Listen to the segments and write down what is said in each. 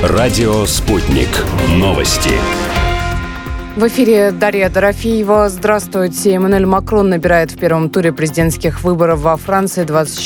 Радио «Спутник». Новости. В эфире Дарья Дорофеева. Здравствуйте. Эммануэль Макрон набирает в первом туре президентских выборов во Франции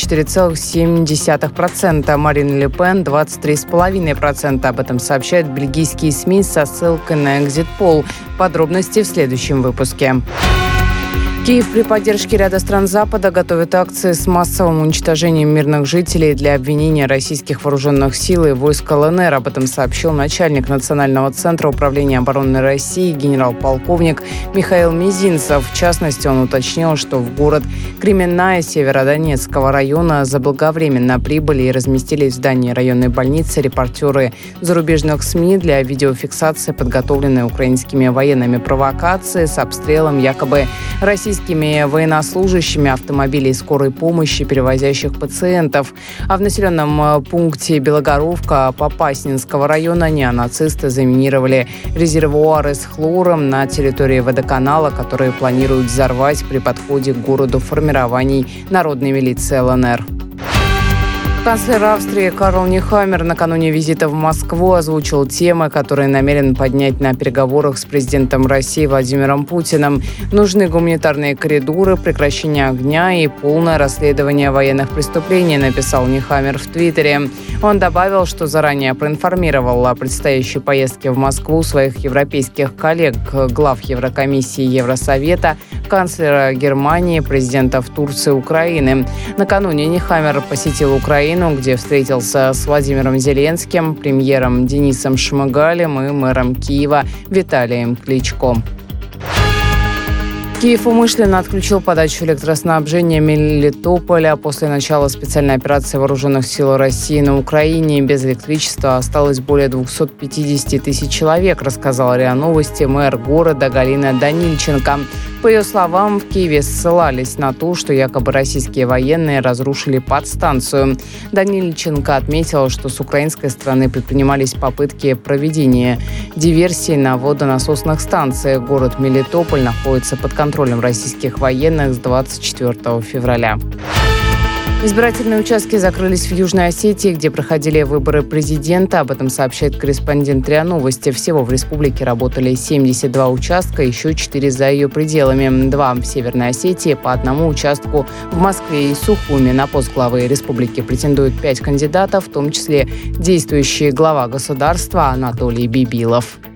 24,7%. Марин Ле Пен 23,5%. Об этом сообщают бельгийские СМИ со ссылкой на Exit-Poll. Подробности в следующем выпуске. Киев при поддержке ряда стран Запада готовит акции с массовым уничтожением мирных жителей для обвинения российских вооруженных сил и войск ЛНР. Об этом сообщил начальник Национального центра управления обороны России генерал-полковник Михаил Мизинцев. В частности, он уточнил, что в город Кременная Северодонецкого района заблаговременно прибыли и разместились в здании районной больницы репортеры зарубежных СМИ для видеофиксации подготовленной украинскими военными провокации с обстрелом якобы российскими военнослужащими автомобилей скорой помощи, перевозящих пациентов. А в населенном пункте Белогоровка Попаснинского района неонацисты заминировали резервуары с хлором на территории водоканала, которые планируют взорвать при подходе к городу формирований народной милиции ЛНР. Канцлер Австрии Карл Нехаммер накануне визита в Москву озвучил темы, которые намерен поднять на переговорах с президентом России Владимиром Путиным. Нужны гуманитарные коридоры, прекращение огня и полное расследование военных преступлений, написал Нехаммер в Твиттере. Он добавил, что заранее проинформировал о предстоящей поездке в Москву своих европейских коллег, глав Еврокомиссии и Евросовета, канцлера Германии, президентов Турции и Украины. Накануне Нехаммер посетил Украину, где встретился с Владимиром Зеленским, премьером Денисом Шмыгалем и мэром Киева Виталием Кличко. Киев умышленно отключил подачу электроснабжения Мелитополя после начала специальной операции вооруженных сил России на Украине. Без электричества осталось более 250 тысяч человек, рассказала РИА Новости мэр города Галина Данильченко. По ее словам, в Киеве ссылались на то, что якобы российские военные разрушили подстанцию. Данильченко отметила, что с украинской стороны предпринимались попытки проведения диверсий на водонасосных станциях. Город Мелитополь находится под контролем российских военных с 24 февраля. Избирательные участки закрылись в Южной Осетии, где проходили выборы президента. Об этом сообщает корреспондент РИА Новости. Всего в республике работали 72 участка, еще 4 за ее пределами. 2 в Северной Осетии, по одному участку в Москве и Сухуми. На пост главы республики претендуют 5 кандидатов, в том числе действующий глава государства Анатолий Бибилов.